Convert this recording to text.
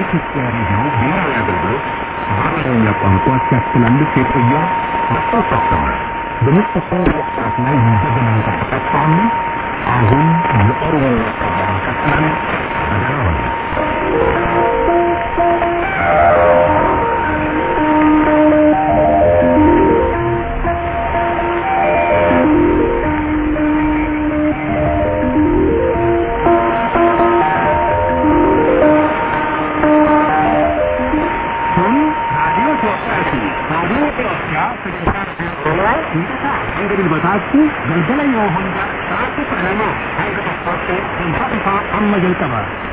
የኢትዮጵያ ሬዲዮ ብሔራዊ አገልግሎት በአማርኛ ቋንቋ ሲያስተላልፍ የቆየው ማስታወቂያ በመጨረሻው ሰዓት ላይ እንደገና ተጠቃቀመ። አሁን የኦሮሞ ፕሮግራም ቀጥላል። እንግዲህ በታች ገልገለኛው ሆንዳ ታቱ ቀለማ ሃይገ ተፈጠ እንፋታ አመጀልቀባ